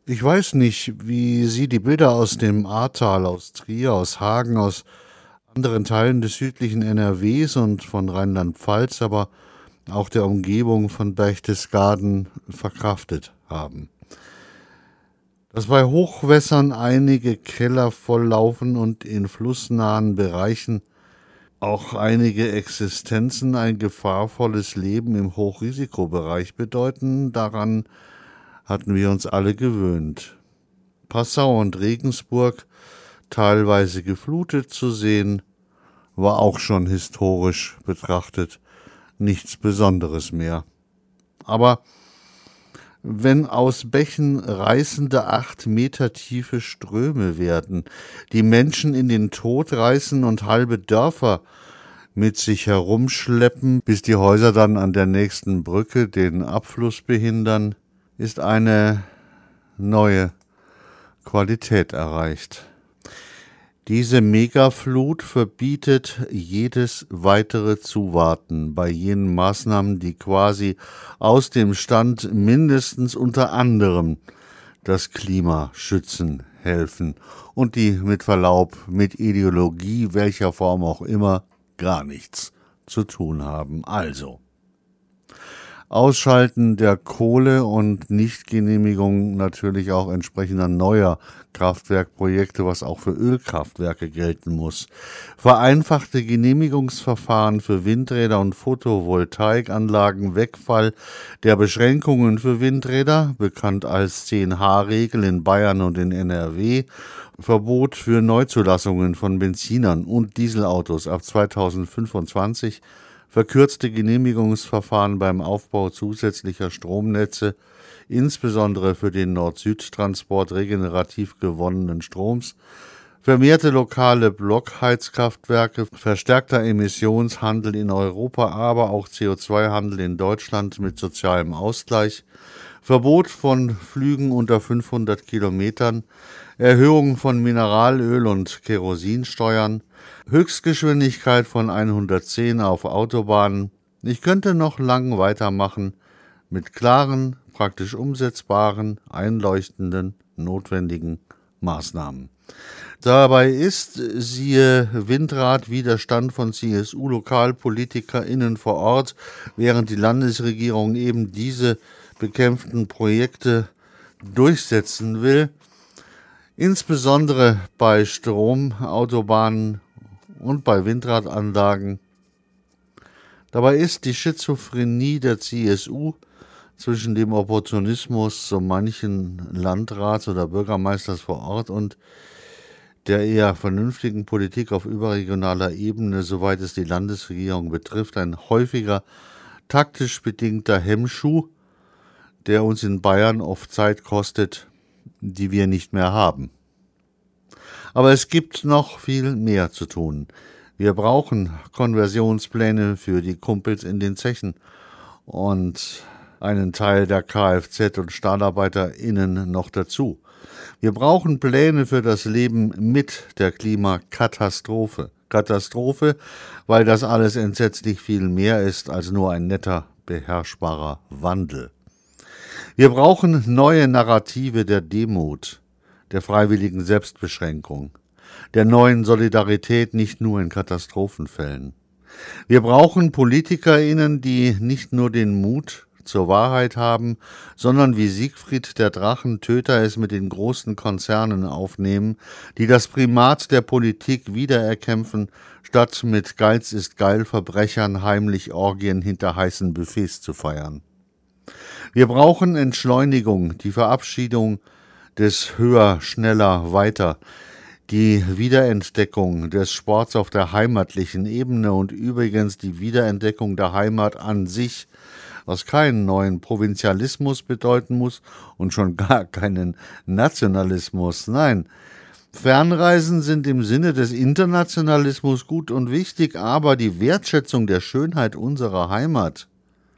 Ich weiß nicht, wie Sie die Bilder aus dem Ahrtal, aus Trier, aus Hagen, aus anderen Teilen des südlichen NRWs und von Rheinland-Pfalz, aber auch der Umgebung von Berchtesgaden verkraftet haben. Dass bei Hochwässern einige Keller volllaufen und in flussnahen Bereichen auch einige Existenzen ein gefahrvolles Leben im Hochrisikobereich bedeuten, daran hatten wir uns alle gewöhnt. Passau und Regensburg teilweise geflutet zu sehen, war auch schon historisch betrachtet nichts Besonderes mehr. Aber wenn aus Bächen reißende 8 Meter tiefe Ströme werden, die Menschen in den Tod reißen und halbe Dörfer mit sich herumschleppen, bis die Häuser dann an der nächsten Brücke den Abfluss behindern, ist eine neue Qualität erreicht. Diese Megaflut verbietet jedes weitere Zuwarten bei jenen Maßnahmen, die quasi aus dem Stand mindestens unter anderem das Klima schützen helfen und die mit Verlaub mit Ideologie welcher Form auch immer gar nichts zu tun haben. Also Ausschalten der Kohle- und Nichtgenehmigung natürlich auch entsprechender neuer Kraftwerkprojekte, was auch für Ölkraftwerke gelten muss. Vereinfachte Genehmigungsverfahren für Windräder und Photovoltaikanlagen, Wegfall der Beschränkungen für Windräder, bekannt als 10H-Regel in Bayern und in NRW, Verbot für Neuzulassungen von Benzinern und Dieselautos ab 2025, verkürzte Genehmigungsverfahren beim Aufbau zusätzlicher Stromnetze, insbesondere für den Nord-Süd-Transport regenerativ gewonnenen Stroms, vermehrte lokale Blockheizkraftwerke, verstärkter Emissionshandel in Europa, aber auch CO2-Handel in Deutschland mit sozialem Ausgleich, Verbot von Flügen unter 500 Kilometern, Erhöhung von Mineralöl- und Kerosinsteuern, Höchstgeschwindigkeit von 110 auf Autobahnen. Ich könnte noch lang weitermachen mit klaren, praktisch umsetzbaren, einleuchtenden, notwendigen Maßnahmen. Dabei ist, siehe Windradwiderstand von CSU-LokalpolitikerInnen vor Ort, während die Landesregierung eben diese bekämpften Projekte durchsetzen will, insbesondere bei Stromautobahnen und bei Windradanlagen. Dabei ist die Schizophrenie der CSU zwischen dem Opportunismus so manchen Landrats oder Bürgermeisters vor Ort und der eher vernünftigen Politik auf überregionaler Ebene, soweit es die Landesregierung betrifft, ein häufiger taktisch bedingter Hemmschuh, der uns in Bayern oft Zeit kostet, die wir nicht mehr haben. Aber es gibt noch viel mehr zu tun. Wir brauchen Konversionspläne für die Kumpels in den Zechen und einen Teil der Kfz- und StahlarbeiterInnen noch dazu. Wir brauchen Pläne für das Leben mit der Klimakatastrophe. Katastrophe, weil das alles entsetzlich viel mehr ist als nur ein netter, beherrschbarer Wandel. Wir brauchen neue Narrative der Demut, der freiwilligen Selbstbeschränkung, der neuen Solidarität nicht nur in Katastrophenfällen. Wir brauchen PolitikerInnen, die nicht nur den Mut zur Wahrheit haben, sondern wie Siegfried der Drachentöter es mit den großen Konzernen aufnehmen, die das Primat der Politik wiedererkämpfen, statt mit Geiz ist geil Verbrechern heimlich Orgien hinter heißen Buffets zu feiern. Wir brauchen Entschleunigung, die Verabschiedung des Höher, Schneller, Weiter, die Wiederentdeckung des Sports auf der heimatlichen Ebene und übrigens die Wiederentdeckung der Heimat an sich, was keinen neuen Provinzialismus bedeuten muss und schon gar keinen Nationalismus. Nein, Fernreisen sind im Sinne des Internationalismus gut und wichtig, aber die Wertschätzung der Schönheit unserer Heimat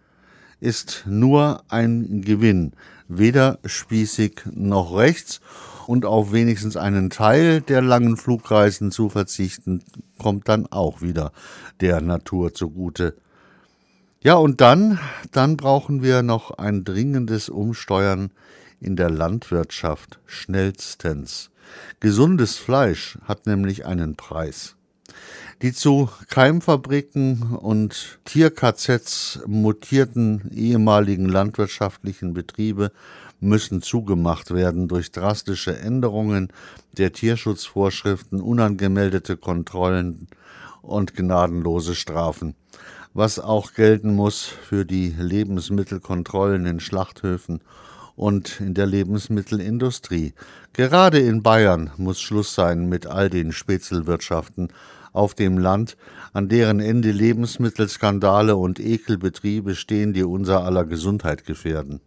ist nur ein Gewinn, weder spießig noch rechts, und auf wenigstens einen Teil der langen Flugreisen zu verzichten, kommt dann auch wieder der Natur zugute. Ja, und dann brauchen wir noch ein dringendes Umsteuern in der Landwirtschaft schnellstens. Gesundes Fleisch hat nämlich einen Preis. Die zu Keimfabriken und Tier-KZs mutierten ehemaligen landwirtschaftlichen Betriebe müssen zugemacht werden durch drastische Änderungen der Tierschutzvorschriften, unangemeldete Kontrollen und gnadenlose Strafen, was auch gelten muss für die Lebensmittelkontrollen in Schlachthöfen und in der Lebensmittelindustrie. Gerade in Bayern muss Schluss sein mit all den Spätzelwirtschaften auf dem Land, an deren Ende Lebensmittelskandale und Ekelbetriebe stehen, die unser aller Gesundheit gefährden.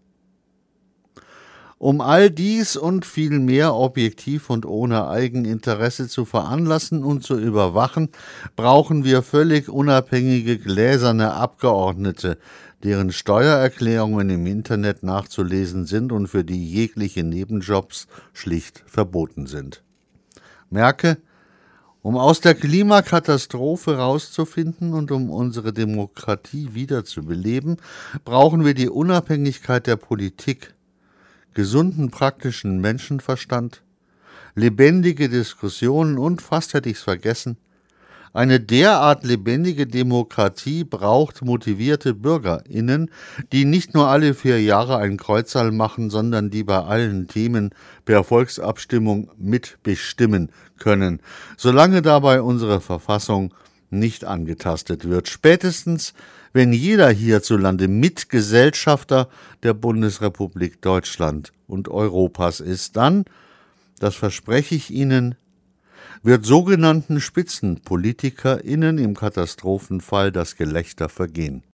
Um all dies und viel mehr objektiv und ohne Eigeninteresse zu veranlassen und zu überwachen, brauchen wir völlig unabhängige gläserne Abgeordnete, deren Steuererklärungen im Internet nachzulesen sind und für die jegliche Nebenjobs schlicht verboten sind. Merke: Um aus der Klimakatastrophe rauszufinden und um unsere Demokratie wiederzubeleben, brauchen wir die Unabhängigkeit der Politik, gesunden praktischen Menschenverstand, lebendige Diskussionen und, fast hätte ich's vergessen, eine derart lebendige Demokratie braucht motivierte BürgerInnen, die nicht nur alle 4 Jahre ein Kreuzerl machen, sondern die bei allen Themen per Volksabstimmung mitbestimmen können, solange dabei unsere Verfassung nicht angetastet wird. Spätestens, wenn jeder hierzulande Mitgesellschafter der Bundesrepublik Deutschland und Europas ist, dann, das verspreche ich Ihnen, wird sogenannten SpitzenpolitikerInnen im Katastrophenfall das Gelächter vergehen.